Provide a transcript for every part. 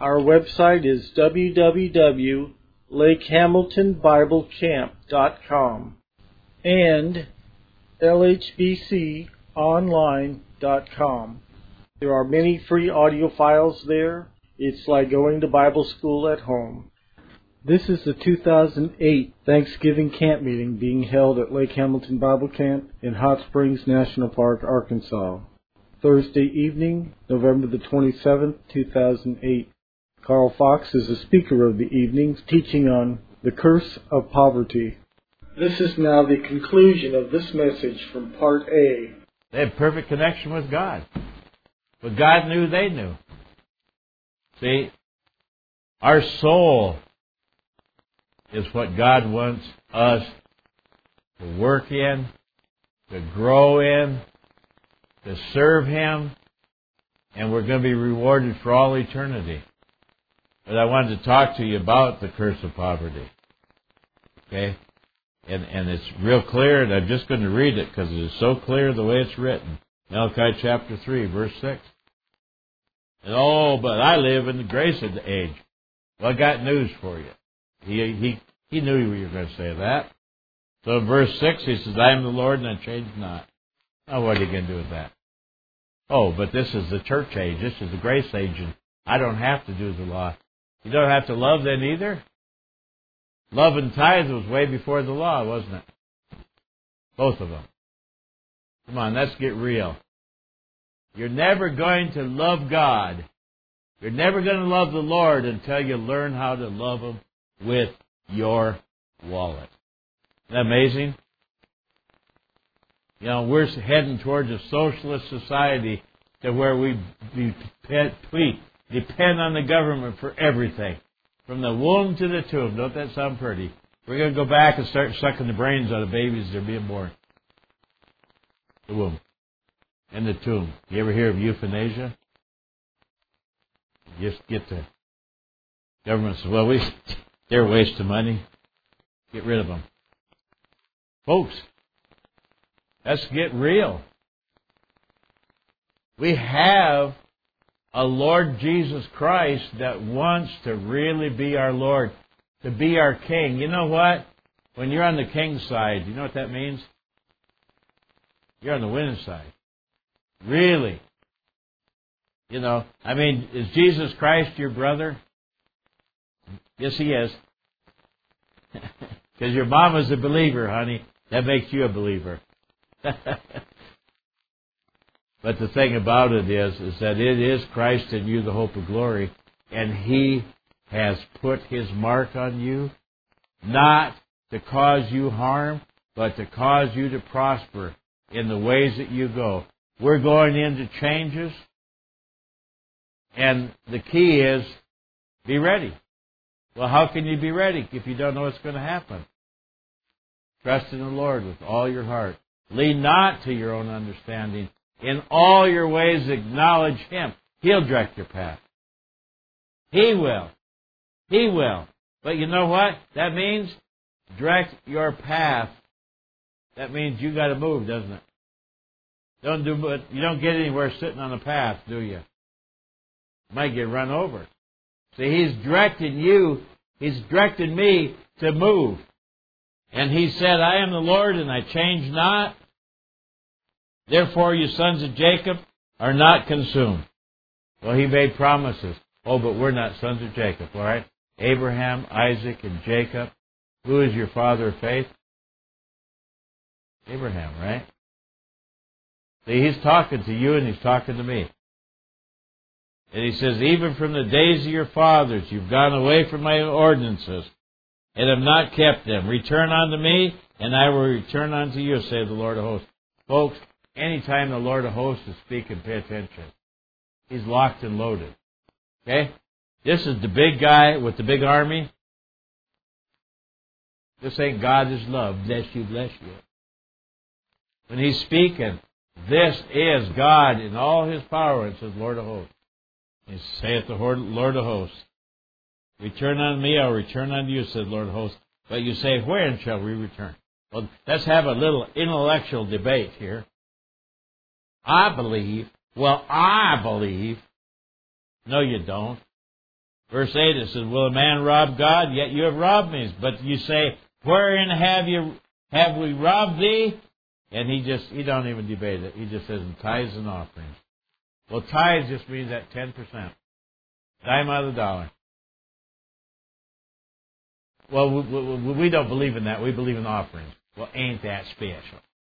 Our website is www.lakehamiltonbiblecamp.com and lhbconline.com. There are many free audio files there. It's like going to Bible school at home. This is the 2008 Thanksgiving camp meeting being held at Lake Hamilton Bible Camp in Hot Springs National Park, Arkansas. Thursday evening, November the 27th, 2008. Carl Fox is the speaker of the evening, teaching on the curse of poverty. This is now the conclusion of this message from Part A. They had perfect connection with God. What God knew, they knew. See, our soul is what God wants us to work in, to grow in, to serve Him, and we're going to be rewarded for all eternity. But I wanted to talk to you about the curse of poverty. Okay? And it's real clear, and I'm just going to read it because it is so clear the way it's written. Malachi chapter 3, verse 6. And, but I live in the grace of the age. Well, I got news for you. He knew you were going to say that. So in verse 6, he says, I am the Lord and I change not. Now what are you going to do with that? Oh, but this is the church age. This is the grace age, and I don't have to do the law. You don't have to love then either? Love and tithe was way before the law, wasn't it? Both of them. Come on, let's get real. You're never going to love God. You're never going to love the Lord until you learn how to love Him with your wallet. Isn't that amazing? You know, we're heading towards a socialist society to where we depend on the government for everything. From the womb to the tomb. Don't that sound pretty? We're going to go back and start sucking the brains out of babies that are being born. The womb. And the tomb. You ever hear of euthanasia? You just get the government says, well, they're a waste of money. Get rid of them. Folks, let's get real. We have a Lord Jesus Christ that wants to really be our Lord, to be our King. You know what? When you're on the King's side, you know what that means? You're on the winning side. Really. You know, I mean, is Jesus Christ your brother? Yes, He is. Because your mama's a believer, honey. That makes you a believer. But the thing about it is that it is Christ in you, the hope of glory, and He has put His mark on you, not to cause you harm, but to cause you to prosper in the ways that you go. We're going into changes, and the key is be ready. Well, how can you be ready if you don't know what's going to happen? Trust in the Lord with all your heart. Lean not to your own understanding. In all your ways acknowledge Him. He'll direct your path. He will. He will. But you know what that means? Direct your path. That means you got to move, doesn't it? You don't get anywhere sitting on the path, do you? You might get run over. See, He's directing you. He's directed me to move. And He said, I am the Lord and I change not. Therefore, you sons of Jacob are not consumed. Well, He made promises. Oh, but we're not sons of Jacob, all right? Abraham, Isaac, and Jacob. Who is your father of faith? Abraham, right? See, He's talking to you and He's talking to me. And He says, even from the days of your fathers, you've gone away from my ordinances and have not kept them. Return unto me, and I will return unto you, saith the Lord of hosts. Folks, anytime the Lord of hosts is speaking, pay attention. He's locked and loaded. Okay? This is the big guy with the big army. This ain't God is love. Bless you, bless you. When He's speaking, this is God in all His power. It says Lord of hosts. He saith the Lord of hosts. Return unto me, I'll return unto you, said Lord of hosts. But you say, wherein shall we return? Well, let's have a little intellectual debate here. I believe. Well, I believe. No, you don't. Verse 8, it says, will a man rob God? Yet you have robbed me. But you say, wherein have we robbed thee? And he don't even debate it. He just says, in tithes and offerings. Well, tithes just means that 10%. Dime out of the dollar. Well, we don't believe in that. We believe in offerings. Well, ain't that special?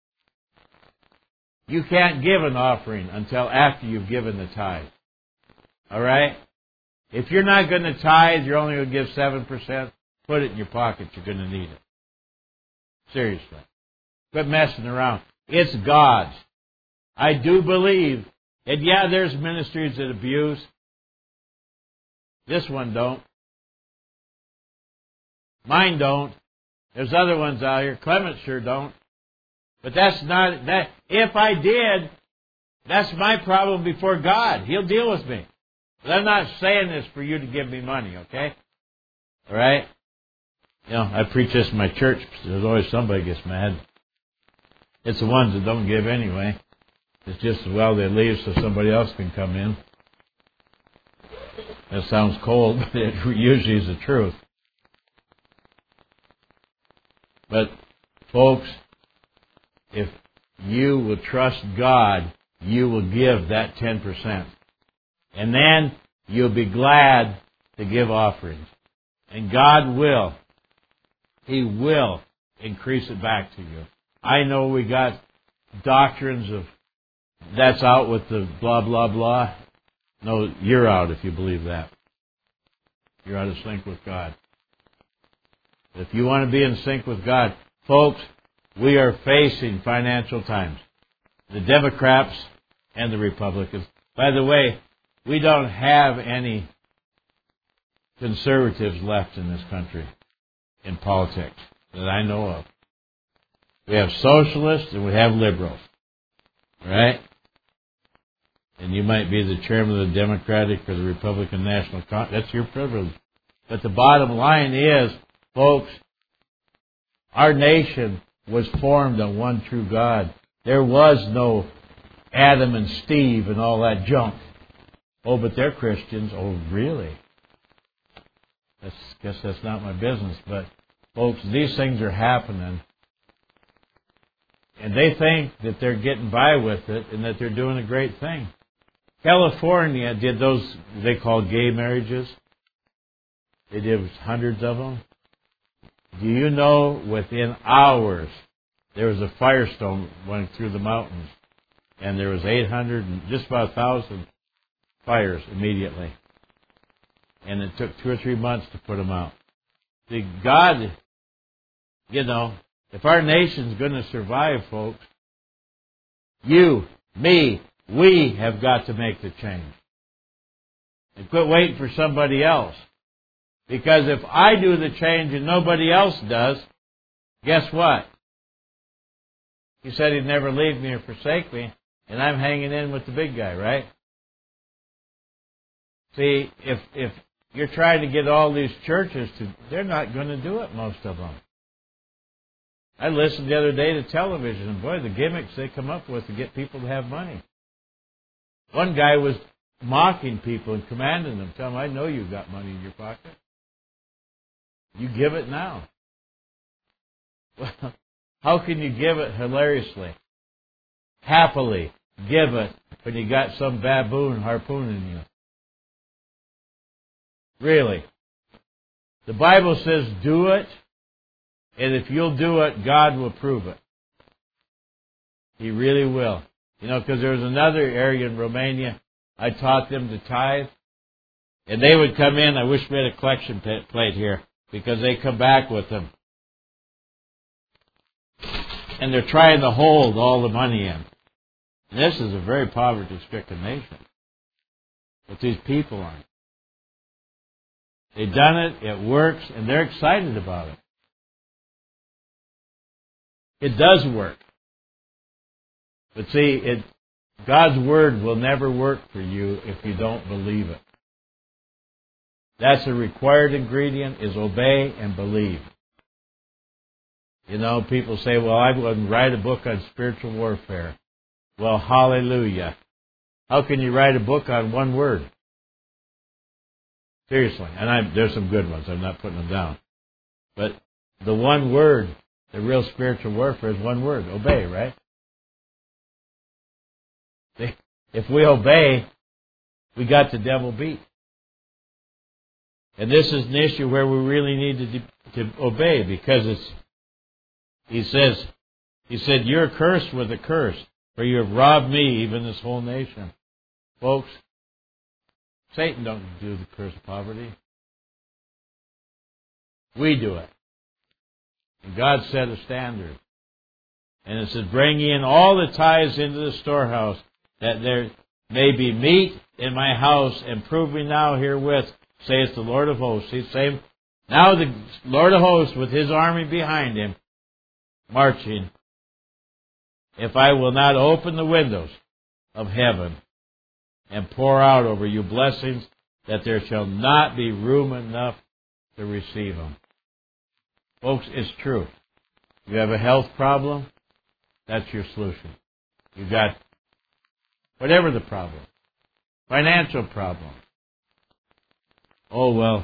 You can't give an offering until after you've given the tithe. All right? If you're not going to tithe, you're only going to give 7%, put it in your pocket. You're going to need it. Seriously. Quit messing around. It's God's. I do believe, and yeah, there's ministries that abuse. This one don't. Mine don't. There's other ones out here. Clement sure don't. But that's not that. If I did, that's my problem before God. He'll deal with me. But I'm not saying this for you to give me money, okay? All right? You know, I preach this in my church. There's always somebody gets mad. It's the ones that don't give anyway. It's just, well, they leave so somebody else can come in. That sounds cold, but it usually is the truth. But, folks, if you will trust God, you will give that 10%. And then you'll be glad to give offerings. And God will. He will increase it back to you. I know we got doctrines of that's out with the blah, blah, blah. No, you're out if you believe that. You're out of sync with God. If you want to be in sync with God, folks, we are facing financial times. The Democrats and the Republicans. By the way, we don't have any conservatives left in this country in politics that I know of. We have socialists and we have liberals. Right? And you might be the chairman of the Democratic or the Republican National Congress. That's your privilege. But the bottom line is, folks, our nation was formed on one true God. There was no Adam and Steve and all that junk. Oh, but they're Christians. Oh, really? Guess that's not my business. But, folks, these things are happening. And they think that they're getting by with it and that they're doing a great thing. California did those they call gay marriages. They did hundreds of them. Do you know within hours there was a firestorm going through the mountains and there was 800 and just about 1,000 fires immediately. And it took 2 or 3 months to put them out. See, God, you know, if our nation's going to survive, folks, you, me, we have got to make the change. And quit waiting for somebody else. Because if I do the change and nobody else does, guess what? He said he'd never leave me or forsake me, and I'm hanging in with the big guy, right? See, if you're trying to get all these churches to, they're not going to do it, most of them. I listened the other day to television, and boy, the gimmicks they come up with to get people to have money. One guy was mocking people and commanding them, telling them, I know you've got money in your pocket. You give it now. Well, how can you give it hilariously? Happily give it when you got some baboon harpooning you. Really. The Bible says do it, and if you'll do it, God will prove it. He really will. You know, because there was another area in Romania, I taught them to tithe, and they would come in, I wish we had a collection plate here, because they come back with them. And they're trying to hold all the money in. And this is a very poverty-stricken nation. But these people aren't. They've done it, it works, and they're excited about it. It does work. But see, God's Word will never work for you if you don't believe it. That's a required ingredient, is obey and believe. You know, people say, well, I wouldn't write a book on spiritual warfare. Well, hallelujah. How can you write a book on one word? Seriously. And there's some good ones. I'm not putting them down. But the one word, the real spiritual warfare is one word. Obey, right? If we obey, we got the devil beat. And this is an issue where we really need to obey, because he said, you're cursed with a curse, for you have robbed me, even this whole nation. Folks, Satan don't do the curse of poverty. We do it. And God set a standard. And it says, bring in all the tithes into the storehouse, that there may be meat in my house, and prove me now herewith, saith the Lord of hosts. He's saying, now the Lord of hosts with his army behind him, marching, if I will not open the windows of heaven and pour out over you blessings, that there shall not be room enough to receive them. Folks, it's true. You have a health problem, that's your solution. You've got whatever the problem. Financial problem. Oh, well,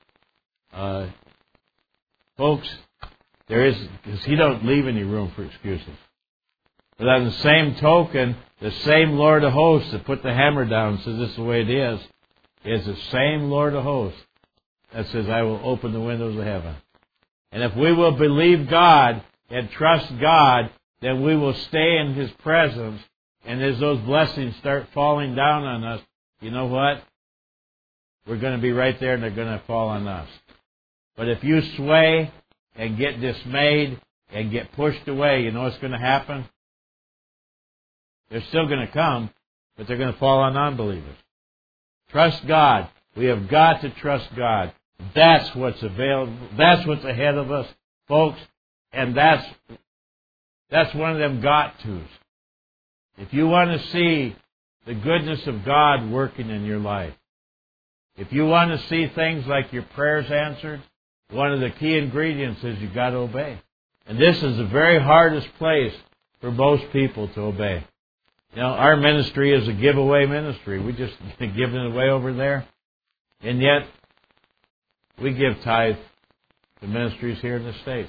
folks, because he don't leave any room for excuses. But on the same token, the same Lord of hosts that put the hammer down and says this is the way it is the same Lord of hosts that says, I will open the windows of heaven. And if we will believe God and trust God, then we will stay in His presence. And as those blessings start falling down on us, you know what? We're going to be right there and they're going to fall on us. But if you sway and get dismayed and get pushed away, you know what's going to happen? They're still going to come, but they're going to fall on unbelievers. Trust God. We have got to trust God. That's what's available. That's what's ahead of us, folks. And that's one of them got-tos. If you want to see the goodness of God working in your life, if you want to see things like your prayers answered, one of the key ingredients is you've got to obey. And this is the very hardest place for most people to obey. You know, our ministry is a giveaway ministry. We just give it away over there. And yet, we give tithe to ministries here in the States.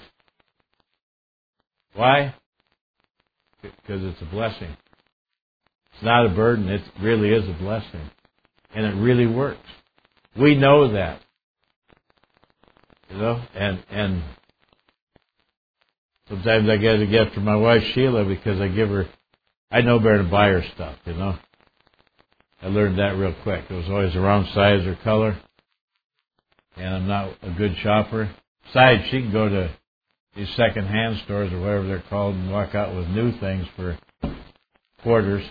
Why? Because it's a blessing. It's not a burden. It really is a blessing. And it really works. We know that. You know? And sometimes I get a gift from my wife Sheila because I know better than buy her stuff, you know. I learned that real quick. It was always the wrong size or color. And I'm not a good shopper. Besides, she can go to these second-hand stores or whatever they're called and walk out with new things for quarters.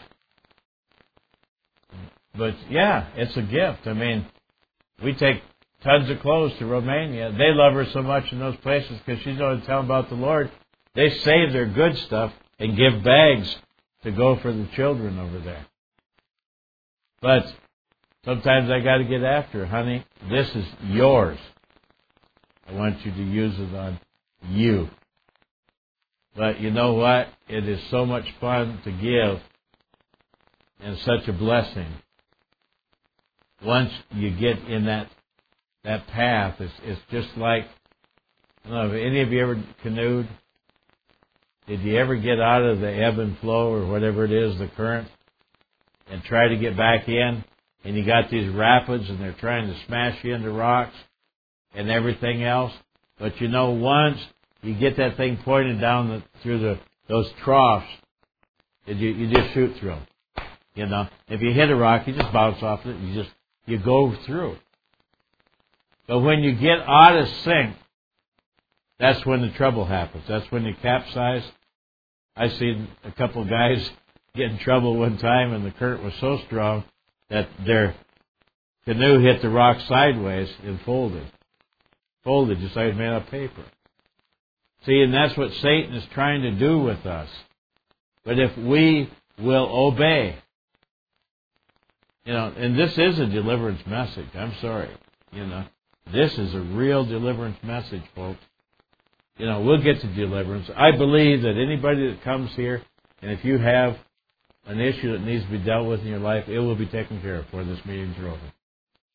But, yeah, it's a gift. I mean, we take tons of clothes to Romania. They love her so much in those places because she's going to tell them about the Lord. They save their good stuff and give bags to go for the children over there. But sometimes I got to get after her. Honey, this is yours. I want you to use it on you. But you know what? It is so much fun to give and such a blessing. Once you get in that path, it's just like, I don't know, have any of you ever canoed? Did you ever get out of the ebb and flow or whatever it is, the current, and try to get back in? And you got these rapids and they're trying to smash you into rocks and everything else. But you know, once you get that thing pointed down through those troughs, you just shoot through them. You know, if you hit a rock, you just bounce off it. You go through. But when you get out of sync, that's when the trouble happens. That's when you capsize. I seen a couple of guys get in trouble one time, and the current was so strong that their canoe hit the rock sideways and folded. Folded just like it was made out of paper. See, and that's what Satan is trying to do with us. But if we will obey, you know, and this is a deliverance message. I'm sorry. You know, this is a real deliverance message, folks. You know, we'll get to deliverance. I believe that anybody that comes here, and if you have an issue that needs to be dealt with in your life, it will be taken care of before this meeting's over.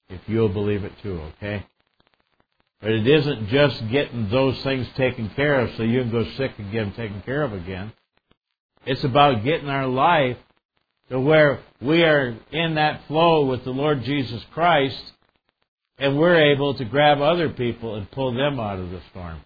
if you'll believe it too, okay? But it isn't just getting those things taken care of so you can go sick and get them taken care of again. It's about getting our life to where we are in that flow with the Lord Jesus Christ, and we're able to grab other people and pull them out of the storm.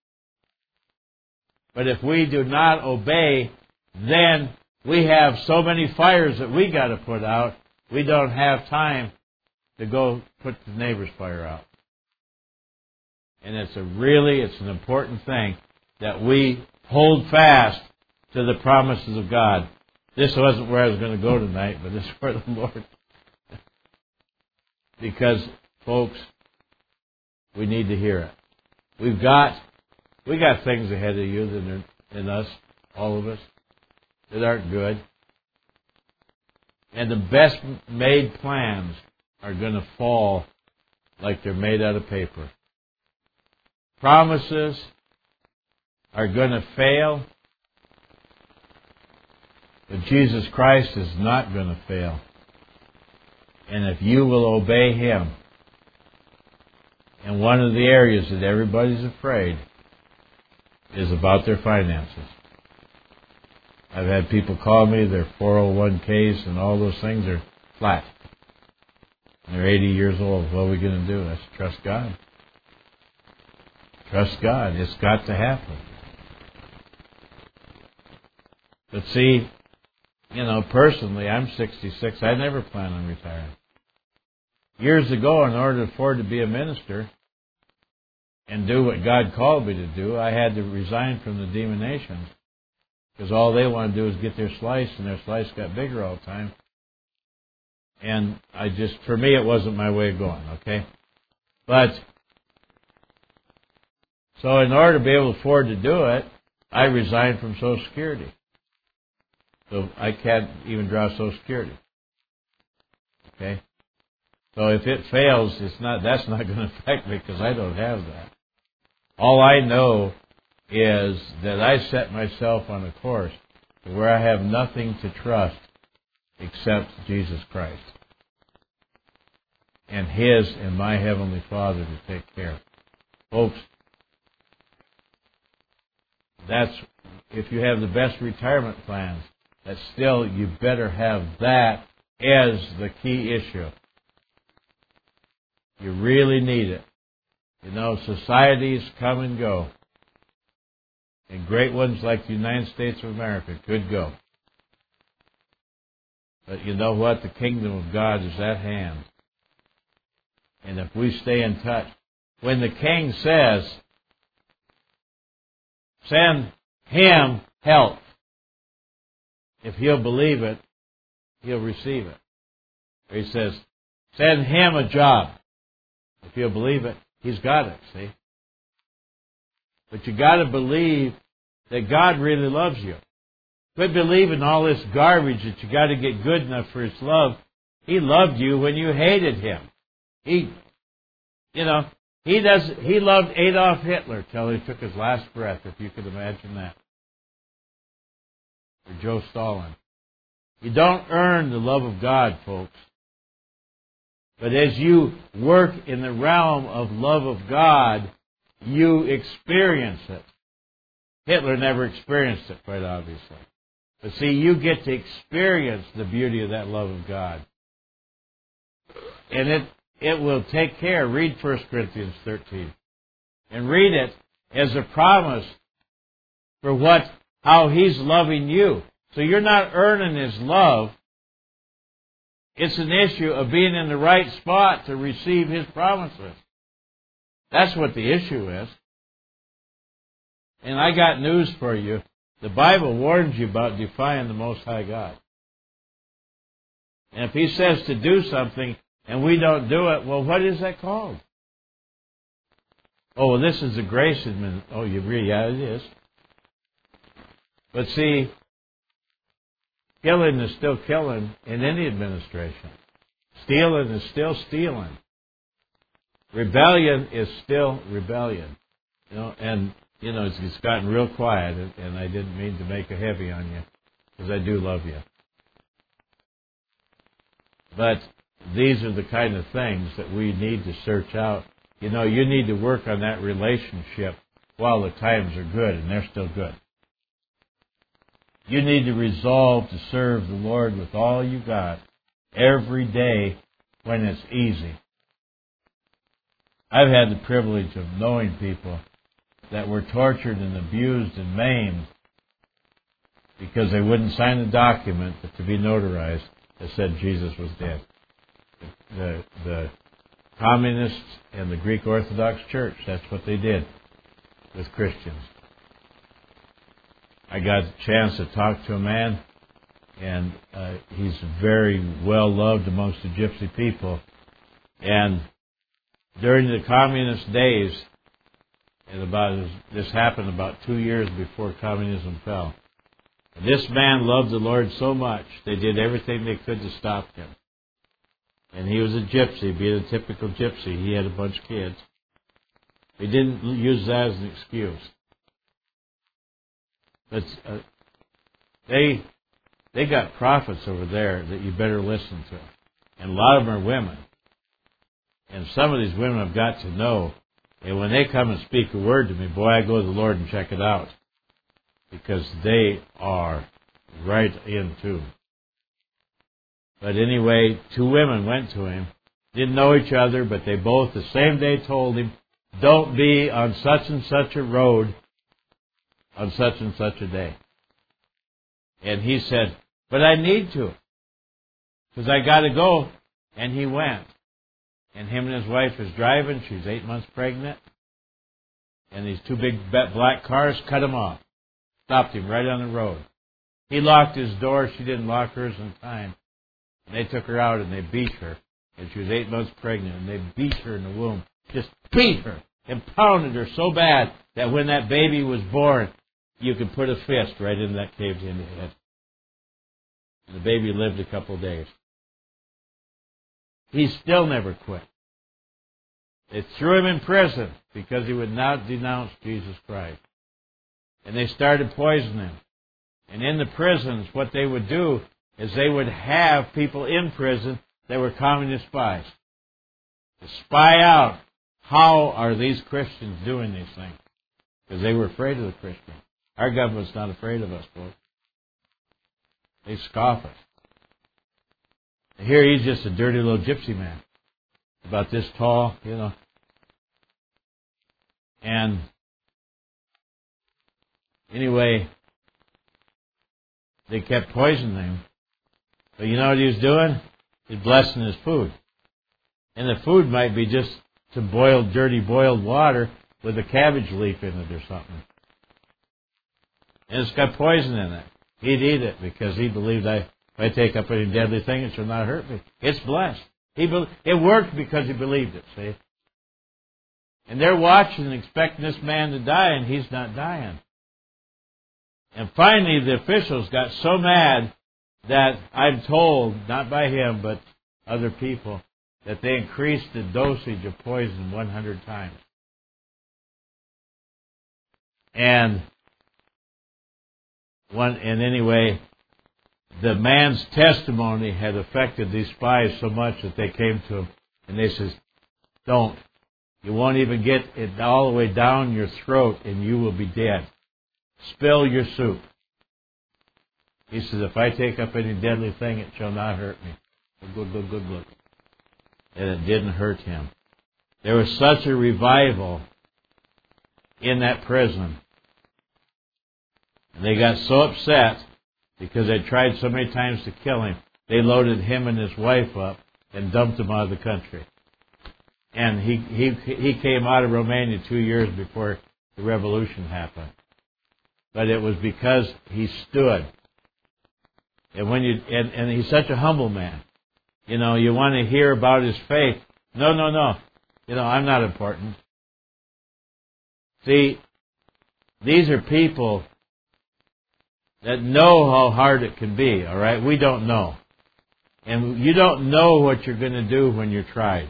But if we do not obey, then we have so many fires that we got to put out, we don't have time to go put the neighbor's fire out. And it's an important thing that we hold fast to the promises of God. This wasn't where I was going to go tonight, but this is where the Lord. Because, folks, we need to hear it. We got things ahead of you than us, all of us, that aren't good. And the best made plans are going to fall like they're made out of paper. Promises are going to fail, but Jesus Christ is not going to fail. And if you will obey Him, and one of the areas that everybody's afraid is about their finances. I've had people call me, their 401ks and all those things are flat. And they're 80 years old. What are we going to do? Let's trust God. Trust God. It's got to happen. But see, personally, I'm 66. I never plan on retiring. Years ago, in order to afford to be a minister and do what God called me to do, I had to resign from the demon nations because all they want to do is get their slice, and their slice got bigger all the time. And for me, it wasn't my way of going, okay? But so in order to be able to afford to do it, I resigned from Social Security. So I can't even draw Social Security. Okay? So if it fails, that's not going to affect me because I don't have that. All I know is that I set myself on a course to where I have nothing to trust except Jesus Christ. And His and my Heavenly Father to take care. Folks, if you have the best retirement plans, that still you better have that as the key issue. You really need it. Societies come and go. And great ones like the United States of America could go. But you know what? The kingdom of God is at hand. And if we stay in touch, when the king says, send him help, if he'll believe it, he'll receive it. Or he says, send him a job. If he'll believe it, he's got it, see? But you got to believe that God really loves you. Quit believing all this garbage that you got to get good enough for His love. He loved you when you hated Him. He loved Adolf Hitler till he took his last breath, if you could imagine that. Or Joe Stalin. You don't earn the love of God, folks. But as you work in the realm of love of God, you experience it. Hitler never experienced it, quite obviously. But see, you get to experience the beauty of that love of God. And it will take care. Read 1 Corinthians 13. And read it as a promise for how He's loving you. So you're not earning His love. It's an issue of being in the right spot to receive His promises. That's what the issue is. And I got news for you. The Bible warns you about defying the Most High God. And if He says to do something and we don't do it, well, what is that called? Oh, well, this is a grace administration. Oh, you agree? Yeah, it is. But see, killing is still killing in any administration. Stealing is still stealing. Rebellion is still rebellion. It's gotten real quiet, and I didn't mean to make it heavy on you, because I do love you. But these are the kind of things that we need to search out. You know, you need to work on that relationship while the times are good, and they're still good. You need to resolve to serve the Lord with all you got every day when it's easy. I've had the privilege of knowing people that were tortured and abused and maimed because they wouldn't sign a document to be notarized that said Jesus was dead. The Communists and the Greek Orthodox Church, that's what they did with Christians. I got a chance to talk to a man, and he's very well loved amongst the gypsy people. And during the communist days, and this happened about 2 years before communism fell, this man loved the Lord so much, they did everything they could to stop him. And he was a gypsy, being a typical gypsy. He had a bunch of kids. He didn't use that as an excuse. But they got prophets over there that you better listen to. And a lot of them are women. And some of these women I've got to know. And when they come and speak a word to me, boy, I go to the Lord and check it out. Because they are right in tune. But anyway, 2 women went to him, didn't know each other, but they both the same day told him, don't be on such and such a road on such and such a day. And he said, but I need to, because I got to go. And he went. And him and his wife was driving. She's 8 months pregnant. And these 2 big black cars cut him off. Stopped him right on the road. He locked his door. She didn't lock hers in time. And they took her out and they beat her. And she was 8 months pregnant. And they beat her in the womb. Just beat her. And pounded her so bad that when that baby was born, you could put a fist right in that caved in head. And the baby lived a couple of days. He still never quit. They threw him in prison because he would not denounce Jesus Christ. And they started poisoning him. And in the prisons, what they would do is they would have people in prison that were communist spies to spy out how are these Christians doing these things. Because they were afraid of the Christians. Our government's not afraid of us, folks. They scoff us. Here he's just a dirty little gypsy man. About this tall, you know. And anyway, they kept poisoning him. But you know what he was doing? He's blessing his food. And the food might be just some dirty boiled water with a cabbage leaf in it or something. And it's got poison in it. He'd eat it because he believed if I take up any deadly thing, it shall not hurt me. It's blessed. It worked because he believed it, see? And they're watching and expecting this man to die, and he's not dying. And finally, the officials got so mad that I'm told, not by him, but other people, that they increased the dosage of poison 100 times. And anyway, the man's testimony had affected these spies so much that they came to him and they says, don't. You won't even get it all the way down your throat and you will be dead. Spill your soup. He says, if I take up any deadly thing, it shall not hurt me. Good. And it didn't hurt him. There was such a revival in that prison. And they got so upset because they tried so many times to kill him, they loaded him and his wife up and dumped him out of the country. And he came out of Romania 2 years before the revolution happened. But it was because he stood. And and he's such a humble man. You know, you want to hear about his faith. No. You know, I'm not important. See, these are people that know how hard it can be, all right? We don't know. And you don't know what you're going to do when you're tried.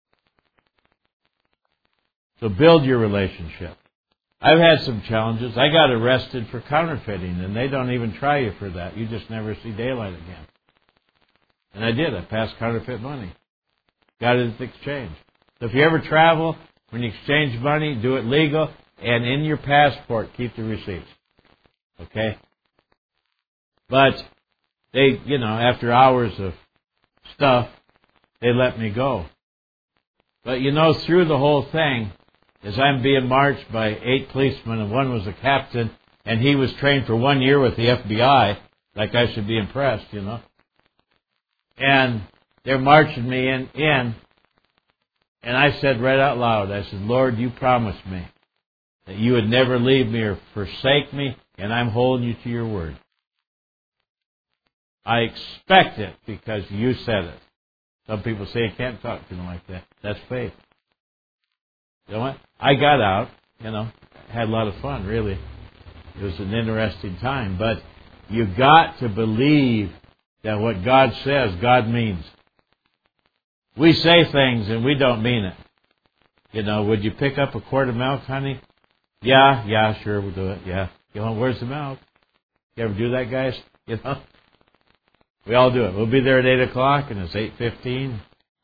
So build your relationship. I've had some challenges. I got arrested for counterfeiting, and they don't even try you for that. You just never see daylight again. And I did. I passed counterfeit money. got it at the exchange. So if you ever travel, when you exchange money, do it legal, and in your passport, keep the receipts. Okay? But they, after hours of stuff, they let me go. But through the whole thing, as I'm being marched by 8 policemen, and one was a captain, and he was trained for 1 year with the FBI, like I should be impressed, And they're marching me in, and I said right out loud, I said, Lord, you promised me that you would never leave me or forsake me, and I'm holding you to your word. I expect it because you said it. Some people say you can't talk to them like that. That's faith. You know what? I got out, had a lot of fun, really. It was an interesting time. But you got to believe that what God says, God means. We say things and we don't mean it. Would you pick up a quart of milk, honey? Yeah, sure, we'll do it. Yeah. Where's the milk? You ever do that, guys? We all do it. We'll be there at 8 o'clock and it's 8:15.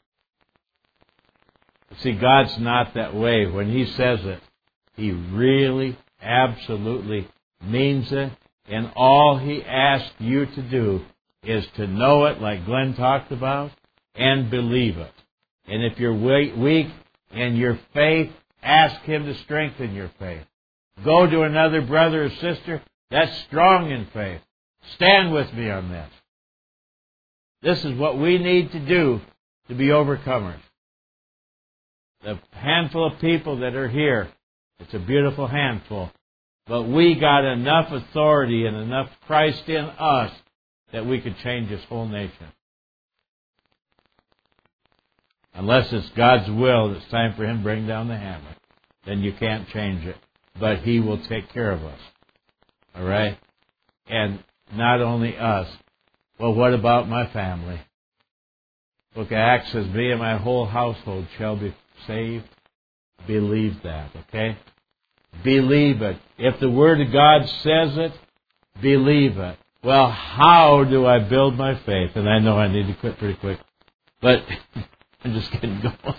See, God's not that way. When He says it, He really, absolutely means it. And all He asks you to do is to know it, like Glenn talked about, and believe it. And if you're weak in your faith, ask Him to strengthen your faith. Go to another brother or sister that's strong in faith. Stand with me on this. This is what we need to do to be overcomers. The handful of people that are here, it's a beautiful handful, but we got enough authority and enough Christ in us that we could change this whole nation. Unless it's God's will, it's time for Him to bring down the hammer. Then you can't change it. But He will take care of us. All right? And not only us. Well, what about my family? Book of Acts says, me and my whole household shall be saved. Believe that, okay? Believe it. If the Word of God says it, believe it. Well, how do I build my faith? And I know I need to quit pretty quick. But I'm just getting going.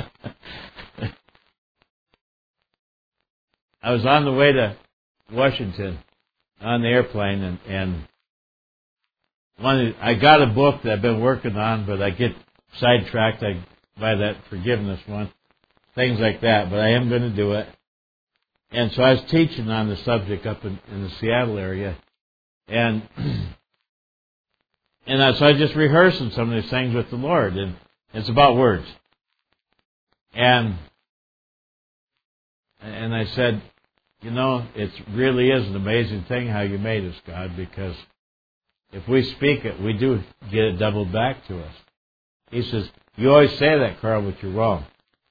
I was on the way to Washington on the airplane, and I got a book that I've been working on, but I get sidetracked by that forgiveness one, things like that, but I am going to do it. And so I was teaching on the subject up in the Seattle area, and so I was just rehearsing some of these things with the Lord, and it's about words. And I said, it really is an amazing thing how you made us, God, because if we speak it, we do get it doubled back to us. He says, you always say that, Carl, but you're wrong.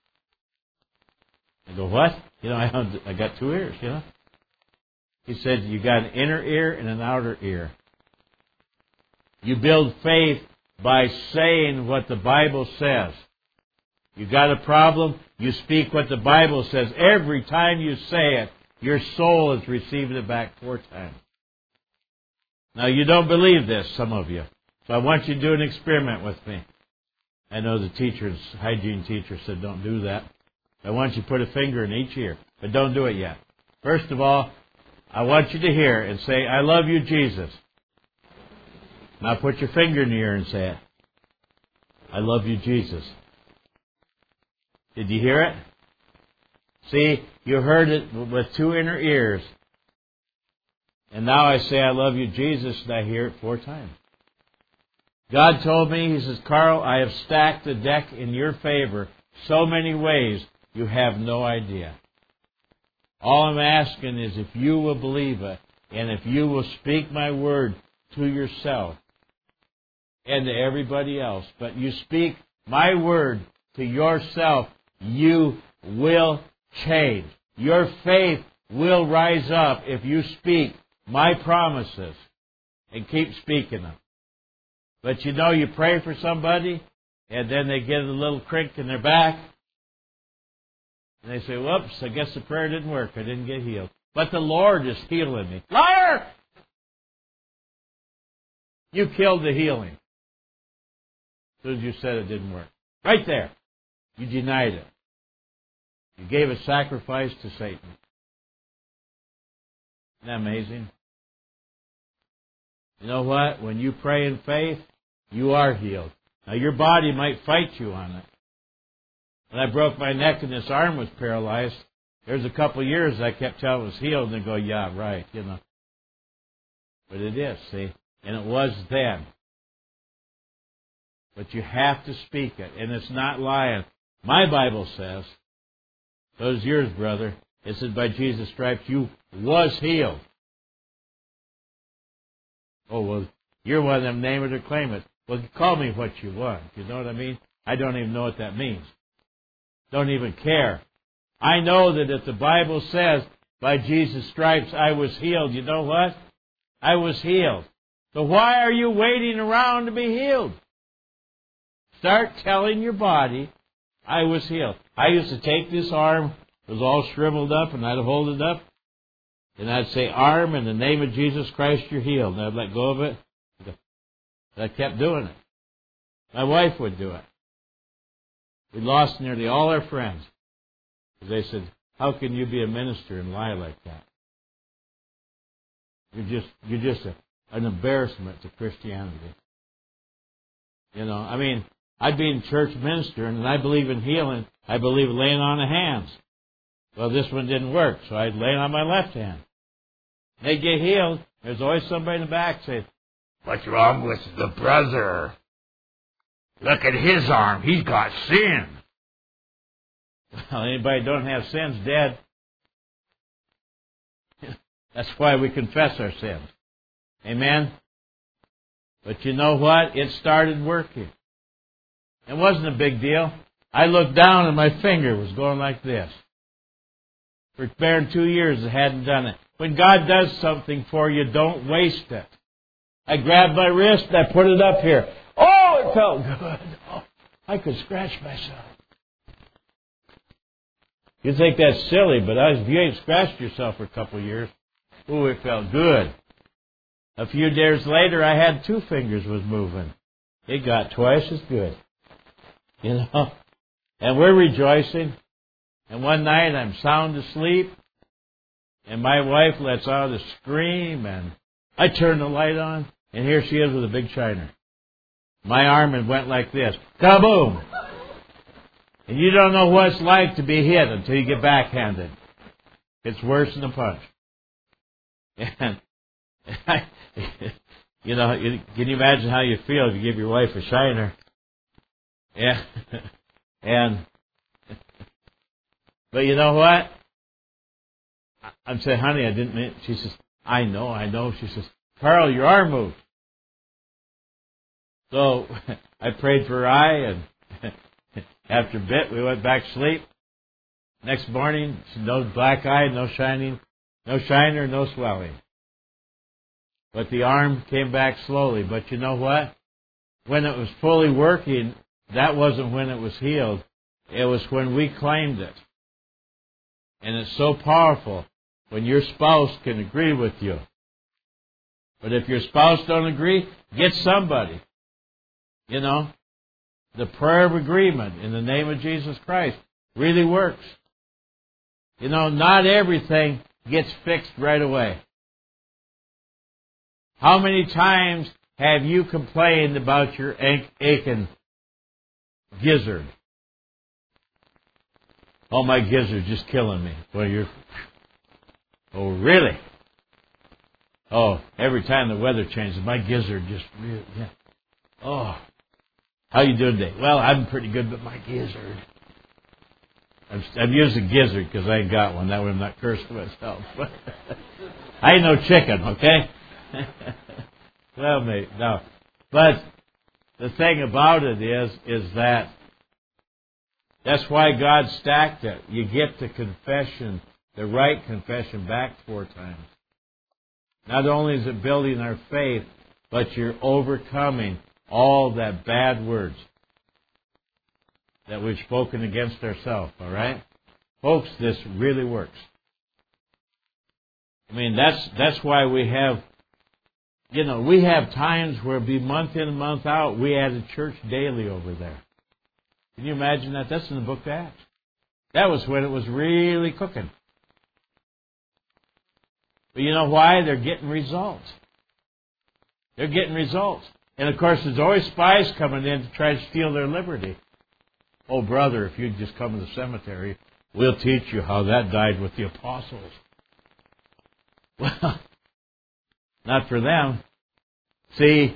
I go, what? I got 2 ears, He said, you got an inner ear and an outer ear. You build faith by saying what the Bible says. You got a problem, you speak what the Bible says. Every time you say it, your soul is receiving it back 4 times. Now, you don't believe this, some of you. So I want you to do an experiment with me. I know the hygiene teacher said don't do that. I want you to put a finger in each ear, but don't do it yet. First of all, I want you to hear and say, I love you, Jesus. Now put your finger in the ear and say it. I love you, Jesus. Did you hear it? See, you heard it with 2 inner ears. And now I say, I love you, Jesus, and I hear it 4 times. God told me, He says, Carl, I have stacked the deck in your favor so many ways, you have no idea. All I'm asking is if you will believe it, and if you will speak my word to yourself and to everybody else, but you speak my word to yourself, you will change. Your faith will rise up if you speak my promises and keep speaking them. But you pray for somebody, and then they get a little crink in their back, and they say, whoops, I guess the prayer didn't work. I didn't get healed. But the Lord is healing me. Liar! You killed the healing. As soon as you said it didn't work. Right there. You denied it. You gave a sacrifice to Satan. Isn't that amazing? You know what? When you pray in faith, you are healed. Now, your body might fight you on it. When I broke my neck and this arm was paralyzed, there's a couple of years I kept telling it was healed, and they go, yeah, right, you know. But it is, see? And it was then. But you have to speak it, and it's not lying. My Bible says, so does yours, brother, it says by Jesus' stripes you was healed. Oh, well, you're one of them name it or claim it. Well, call me what you want. You know what I mean? I don't even know what that means. Don't even care. I know that if the Bible says, by Jesus' stripes I was healed, you know what? I was healed. So why are you waiting around to be healed? Start telling your body, I was healed. I used to take this arm, it was all shriveled up, and I'd hold it up, and I'd say, arm, in the name of Jesus Christ, you're healed. And I'd let go of it. But I kept doing it. My wife would do it. We lost nearly all our friends. They said, how can you be a minister and lie like that? You're just an embarrassment to Christianity. You know, I mean, I'd be in church ministering, and I believe in healing. I believe in laying on the hands. Well, this one didn't work, so I'd lay on my left hand. They get healed. There's always somebody in the back saying, what's wrong with the brother? Look at his arm. He's got sin. Well, anybody who don't have sin's dead. That's why we confess our sins. Amen? But you know what? It started working. It wasn't a big deal. I looked down and my finger was going like this. For barely 2 years I hadn't done it. When God does something for you, don't waste it. I grabbed my wrist and I put it up here. Oh, it felt good. Oh, I could scratch myself. You think that's silly, but if you ain't scratched yourself for a couple of years, ooh, it felt good. A few days later, I had 2 fingers was moving. It got twice as good. You know? And we're rejoicing. And one night, I'm sound asleep. And my wife lets out a scream. And I turn the light on. And here she is with a big shiner. My arm had went like this. Kaboom! And you don't know what it's like to be hit until you get backhanded. It's worse than a punch. And you know, can you imagine how you feel if you give your wife a shiner? Yeah. But you know what? I'm saying, honey, I didn't mean. She says, I know. She says, Carl, your arm moved. So I prayed for her eye, and after a bit, we went back to sleep. Next morning, no black eye, no shining, no shiner, no swelling. But the arm came back slowly. But you know what? When it was fully working, that wasn't when it was healed. It was when we claimed it. And it's so powerful when your spouse can agree with you. But if your spouse don't agree, get somebody. You know, the prayer of agreement in the name of Jesus Christ really works. You know, not everything gets fixed right away. How many times have you complained about your aching gizzard? Oh, my gizzard's just killing me. Well, oh, really? Oh, every time the weather changes, my gizzard just really, yeah. Oh, how you doing today? Well, I'm pretty good, but my gizzard. I'm using gizzard because I ain't got one. That way I'm not cursing myself. I ain't no chicken, okay? Well, mate, no. But the thing about it is that that's why God stacked it. You get the confession, the right confession back 4 times. Not only is it building our faith, but you're overcoming all that bad words that we've spoken against ourselves, all right? Folks, this really works. I mean, that's why we have, you know, we have times where it'll be month in and month out, we add a church daily over there. Can you imagine that? That's in the book of Acts. That was when it was really cooking. But you know why? They're getting results. They're getting results. And of course, there's always spies coming in to try to steal their liberty. Oh, brother, if you'd just come to the cemetery, we'll teach you how that died with the apostles. Well, not for them. See,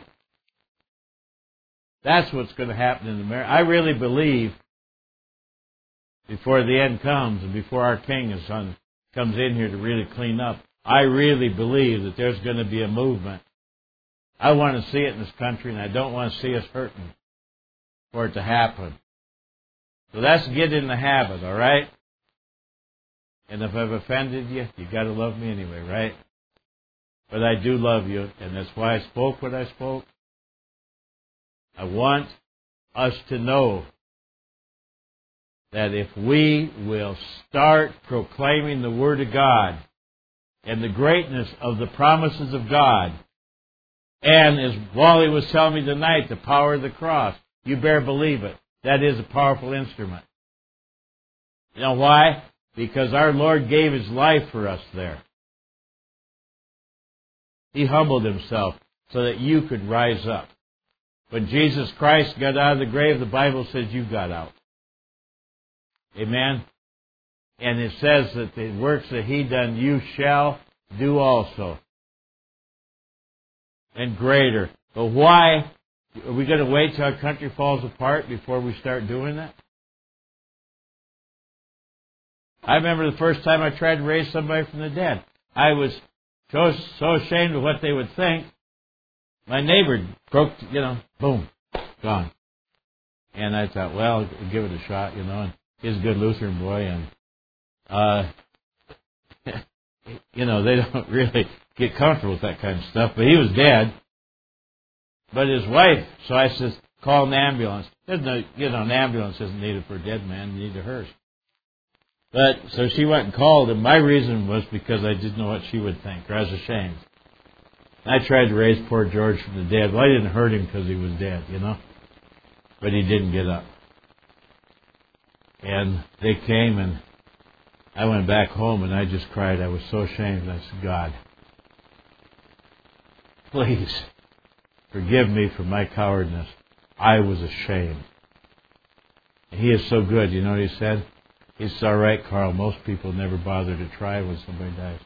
that's what's going to happen in America. I really believe before the end comes and before our King and Son comes in here to really clean up, I really believe that there's going to be a movement. I want to see it in this country, and I don't want to see us hurting for it to happen. So let's get in the habit, all right? And if I've offended you, you got to love me anyway, right? But I do love you, and that's why I spoke what I spoke. I want us to know that if we will start proclaiming the Word of God and the greatness of the promises of God, and as Wally was telling me tonight, the power of the cross, you better believe it. That is a powerful instrument. You know why? Because our Lord gave His life for us there. He humbled Himself so that you could rise up. When Jesus Christ got out of the grave, the Bible says you got out. Amen? And it says that the works that He done, you shall do also. And greater. But why? Are we going to wait till our country falls apart before we start doing that? I remember the first time I tried to raise somebody from the dead. I was so ashamed of what they would think. My neighbor broke, boom, gone. And I thought, well, I'll give it a shot, and he's a good Lutheran boy, and, they don't really get comfortable with that kind of stuff, but he was dead. But his wife, so I says, call an ambulance. There's no, an ambulance isn't needed for a dead man, neither hers. But, so she went and called, and my reason was because I didn't know what she would think, or I was ashamed. I tried to raise poor George from the dead. Well, I didn't hurt him because he was dead, But he didn't get up. And they came, and I went back home, and I just cried. I was so ashamed. And I said, God, please forgive me for my cowardness. I was ashamed. And He is so good. You know what He said? He said, all right, Carl, most people never bother to try when somebody dies.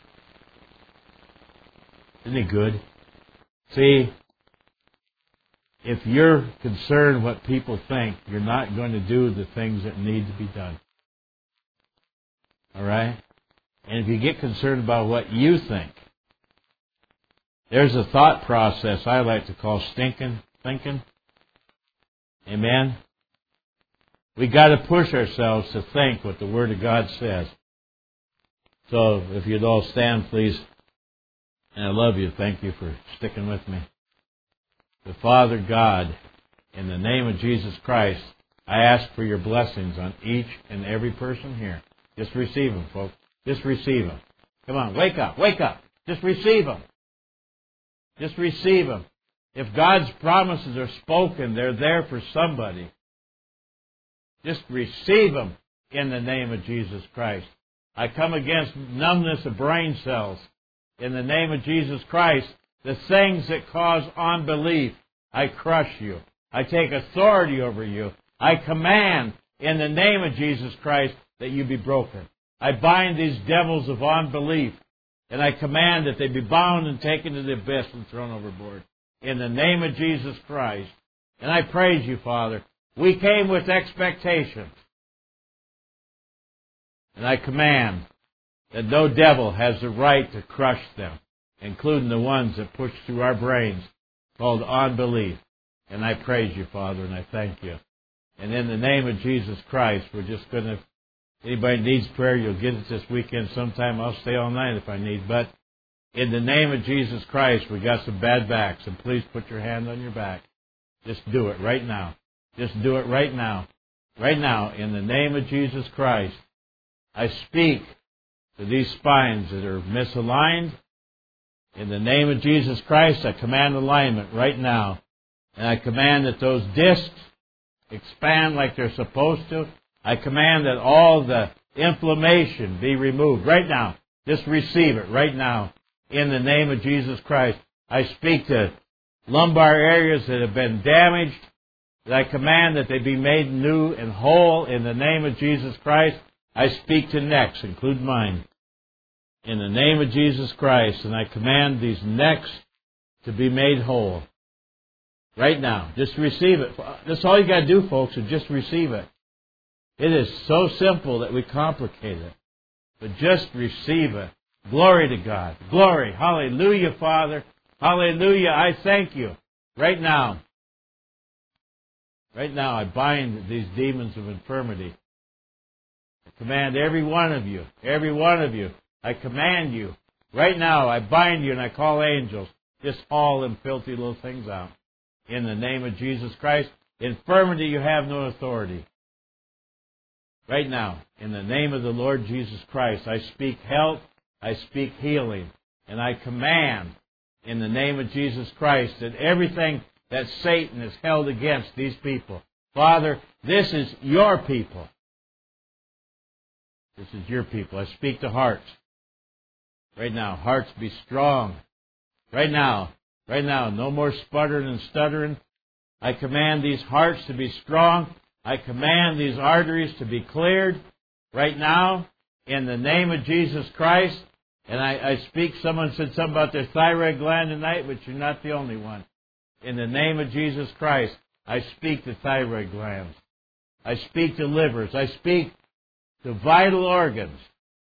Isn't He good? See, if you're concerned what people think, you're not going to do the things that need to be done. All right? And if you get concerned about what you think, there's a thought process I like to call stinking thinking. Amen? We got to push ourselves to think what the Word of God says. So, if you'd all stand, please. And I love you. Thank you for sticking with me. The Father God, in the name of Jesus Christ, I ask for your blessings on each and every person here. Just receive them, folks. Just receive them. Come on, wake up, wake up. Just receive them. Just receive them. If God's promises are spoken, they're there for somebody. Just receive them in the name of Jesus Christ. I come against numbness of brain cells. In the name of Jesus Christ, the things that cause unbelief, I crush you. I take authority over you. I command in the name of Jesus Christ that you be broken. I bind these devils of unbelief, and I command that they be bound and taken to the abyss and thrown overboard. In the name of Jesus Christ. And I praise you, Father. We came with expectations. And I command that no devil has the right to crush them, including the ones that push through our brains, called unbelief. And I praise you, Father, and I thank you. And in the name of Jesus Christ, we're just going to, anybody needs prayer, you'll get it this weekend sometime. I'll stay all night if I need. But in the name of Jesus Christ, we got some bad backs, and please put your hand on your back. Just do it right now. Just do it right now. Right now, in the name of Jesus Christ, I speak to these spines that are misaligned. In the name of Jesus Christ, I command alignment right now. And I command that those discs expand like they're supposed to. I command that all the inflammation be removed right now. Just receive it right now in the name of Jesus Christ. I speak to lumbar areas that have been damaged. That I command that they be made new and whole in the name of Jesus Christ. I speak to necks, include mine, in the name of Jesus Christ. And I command these necks to be made whole right now. Just receive it. That's all you got to do, folks, is just receive it. It is so simple that we complicate it. But just receive it. Glory to God. Glory. Hallelujah, Father. Hallelujah. I thank you. Right now. Right now, I bind these demons of infirmity. I command every one of you, I command you. Right now, I bind you and I call angels. Just haul them filthy little things out. In the name of Jesus Christ. Infirmity, you have no authority. Right now, in the name of the Lord Jesus Christ, I speak health, I speak healing, and I command, in the name of Jesus Christ, that everything that Satan has held against these people, Father, this is your people. This is your people. I speak to hearts. Right now, hearts be strong. Right now, no more sputtering and stuttering. I command these hearts to be strong. I command these arteries to be cleared right now in the name of Jesus Christ. And I speak, someone said something about their thyroid gland tonight, but you're not the only one. In the name of Jesus Christ, I speak to thyroid glands. I speak to livers. I speak to vital organs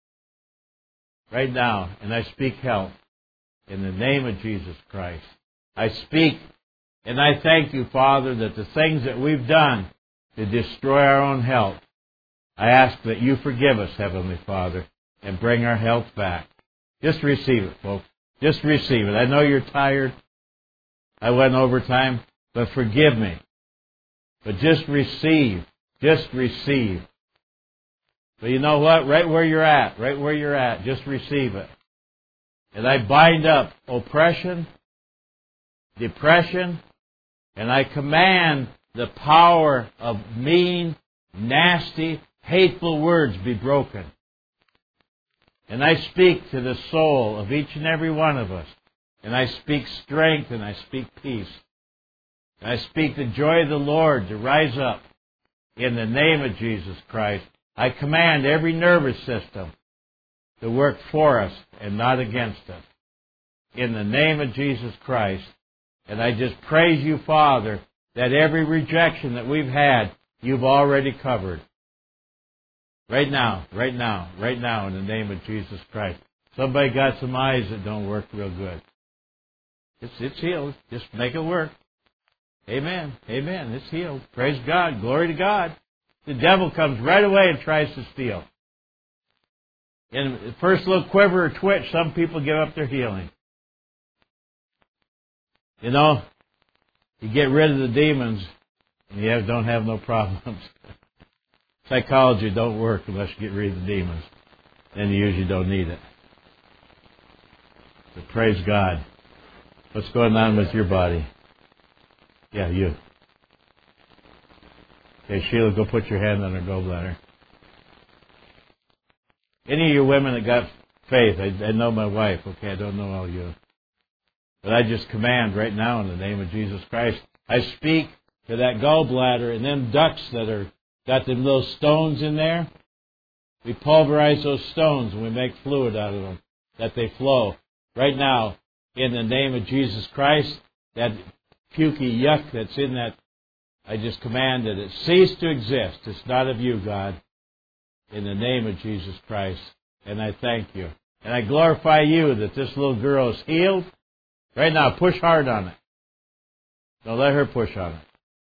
right now. And I speak health in the name of Jesus Christ. I speak and I thank you, Father, that the things that we've done to destroy our own health, I ask that you forgive us, Heavenly Father, and bring our health back. Just receive it, folks. Just receive it. I know you're tired. I went overtime, but forgive me. But just receive. Just receive. But you know what? Right where you're at, just receive it. And I bind up oppression, depression, and I command the power of mean, nasty, hateful words be broken. And I speak to the soul of each and every one of us. And I speak strength and I speak peace. And I speak the joy of the Lord to rise up in the name of Jesus Christ. I command every nervous system to work for us and not against us. In the name of Jesus Christ. And I just praise you, Father, that every rejection that we've had, you've already covered. Right now, in the name of Jesus Christ. Somebody got some eyes that don't work real good. It's healed. Just make it work. Amen. Amen. It's healed. Praise God. Glory to God. The devil comes right away and tries to steal. In the first little quiver or twitch, some people give up their healing. You know, you get rid of the demons, and you don't have no problems. Psychology don't work unless you get rid of the demons. Then you usually don't need it. So praise God. What's going on with your body? Yeah, you. Okay, Sheila, go put your hand on her gallbladder. Any of you women that got faith, I know my wife, okay, I don't know all you. But I just command right now in the name of Jesus Christ, I speak to that gallbladder and them ducts that are got them little stones in there. We pulverize those stones and we make fluid out of them, that they flow. Right now, in the name of Jesus Christ, that pukey yuck that's in that, I just command that it cease to exist. It's not of you, God. In the name of Jesus Christ. And I thank you. And I glorify you that this little girl is healed. Right now, push hard on it. Don't let her push on it.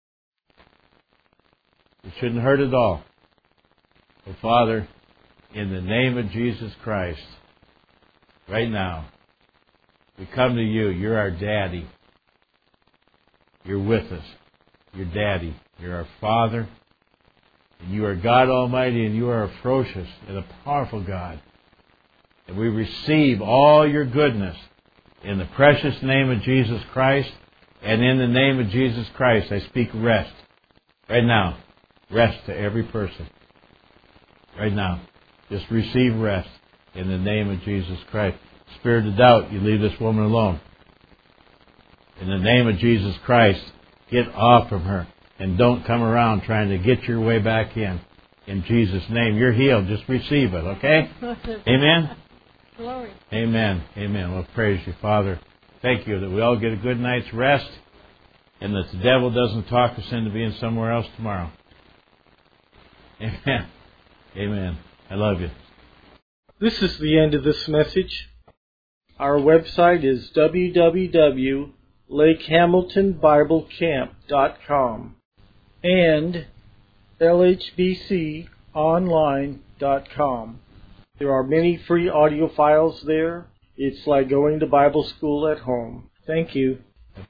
It shouldn't hurt at all. But Father, in the name of Jesus Christ, right now, we come to you. You're our daddy. You're with us. You're daddy. You're our Father. And you are God Almighty, and you are a ferocious and a powerful God. And we receive all your goodness in the precious name of Jesus Christ. And in the name of Jesus Christ, I speak rest. Right now, rest to every person. Right now, just receive rest in the name of Jesus Christ. Spirit of doubt, you leave this woman alone. In the name of Jesus Christ, get off from her and don't come around trying to get your way back in. In Jesus' name, you're healed. Just receive it, okay? Amen? Glory. Amen. Amen. Well, praise you, Father. Thank you that we all get a good night's rest and that the devil doesn't talk us into being somewhere else tomorrow. Amen. Amen. I love you. This is the end of this message. Our website is www.lakehamiltonbiblecamp.com and lhbconline.com. There are many free audio files there. It's like going to Bible school at home. Thank you.